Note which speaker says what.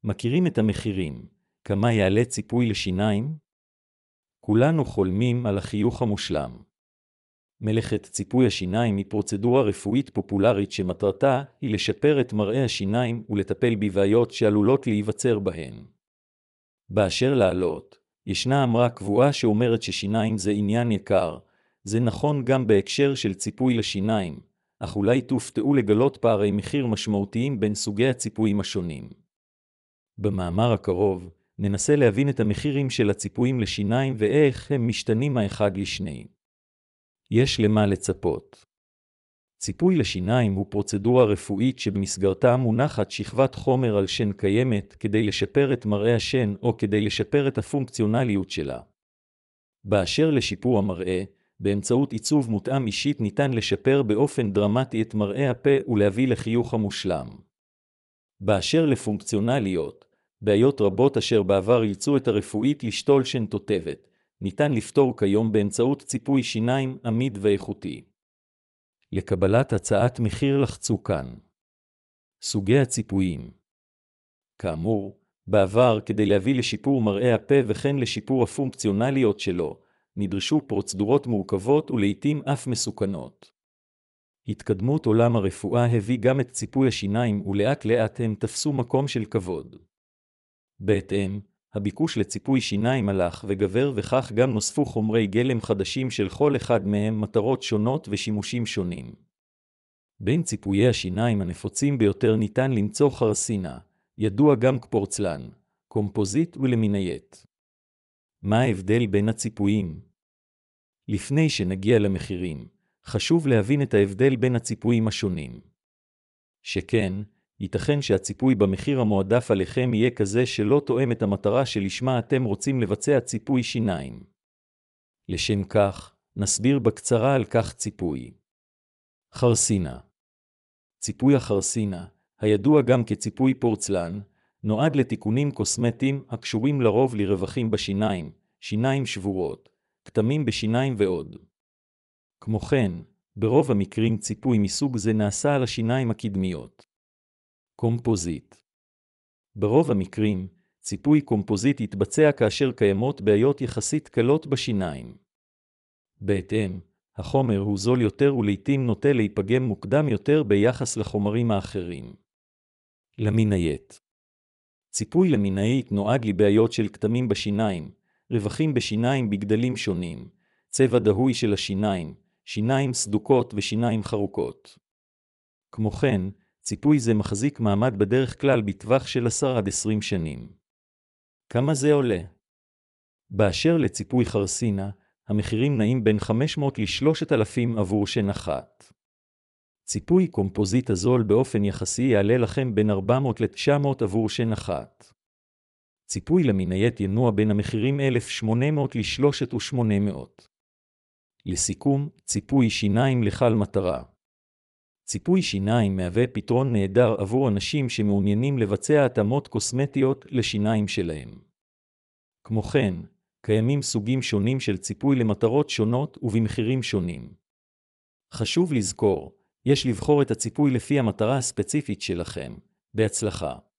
Speaker 1: מכירים את המחירים. כמה יעלה ציפוי לשיניים? כולנו חולמים על החיוך המושלם. מלאכת ציפוי השיניים היא פרוצדורה רפואית פופולרית שמטרתה היא לשפר את מראה השיניים ולטפל בבעיות שעלולות להיווצר בהן. באשר לעלות, ישנה אמרה קבועה שאומרת ששיניים זה עניין יקר. זה נכון גם בהקשר של ציפוי לשיניים, אך אולי תופתעו לגלות פערי מחיר משמעותיים בין סוגי הציפויים השונים. במאמר הקרוב, ננסה להבין את המחירים של הציפויים לשיניים ואיך הם משתנים האחד לשני. יש למה לצפות. ציפוי לשיניים הוא פרוצדורה רפואית שבמסגרתה מונחת שכבת חומר על שן קיימת כדי לשפר את מראה השן או כדי לשפר את הפונקציונליות שלה. באשר לשיפור המראה, באמצעות עיצוב מותאם אישית ניתן לשפר באופן דרמטי את מראה הפה ולהביא לחיוך המושלם. באשר לפונקציונליות, בעיות רבות אשר בעבר אילצו את הרפואית לשתול שן תותבת, ניתן לפתור כיום באמצעות ציפוי שיניים עמיד ואיכותי. לקבלת הצעת מחיר לחצו כאן. סוגי הציפויים. כאמור, בעבר כדי להביא לשיפור מראה הפה וכן לשיפור הפונקציונליות שלו, נדרשו פרוצדורות מורכבות ולעיתים אף מסוכנות. התקדמות עולם הרפואה הביא גם את ציפוי השיניים ולאט לאט הם תפסו מקום של כבוד. בהתאם, הביקוש לציפוי שיניים הלך וגבר וכך גם נוספו חומרי גלם חדשים של כל אחד מהם מטרות שונות ושימושים שונים. בין ציפויי השיניים הנפוצים ביותר ניתן למצוא חרסינה, ידוע גם כפורצלן, קומפוזיט ולמינייט. מה ההבדל בין הציפויים? לפני שנגיע למחירים, חשוב להבין את ההבדל בין הציפויים השונים. שכן, ייתכן שהציפוי במחיר המועדף עליכם יהיה כזה שלא תואם את המטרה שלשמה אתם רוצים לבצע ציפוי שיניים. לשם כך, נסביר בקצרה על כך ציפוי. חרסינה. ציפוי החרסינה, הידוע גם כציפוי פורצלן, נועד לתיקונים קוסמטיים הקשורים לרוב לרווחים בשיניים, שיניים שבורות, כתמים בשיניים ועוד. כמו כן, ברוב המקרים ציפוי מסוג זה נעשה על השיניים הקדמיות. קומפוזיט. ברוב המקרים, ציפוי קומפוזיט יתבצע כאשר קיימות בעיות יחסית קלות בשיניים. בהתאם, החומר הוא זול יותר ולעיתים נוטה להיפגם מוקדם יותר ביחס לחומרים האחרים. למינייט. ציפוי למינייט נועד לבעיות של כתמים בשיניים, רווחים בשיניים בגדלים שונים, צבע דהוי של השיניים, שיניים סדוקות ושיניים חרוקות. כמו כן, ציפוי זה מחזיק מעמד בדרך כלל בטווח של 10 עד 20 שנים. כמה זה עולה? באשר לציפוי חרסינה, המחירים נעים בין 500 ל-3,000 עבור שן אחת. ציפוי קומפוזיט הזול באופן יחסי יעלה לכם בין 400 ל-900 עבור שן אחת. ציפוי למינייט ינוע בין המחירים 1,800 ל-3,800. לסיכום, ציפוי שיניים לכל מטרה. ציפוי שיניים מהווה פתרון נהדר עבור אנשים שמעוניינים לבצע התאמות קוסמטיות לשיניים שלהם. כמו כן, קיימים סוגים שונים של ציפוי למטרות שונות ובמחירים שונים. חשוב לזכור, יש לבחור את הציפוי לפי המטרה הספציפית שלכם. בהצלחה.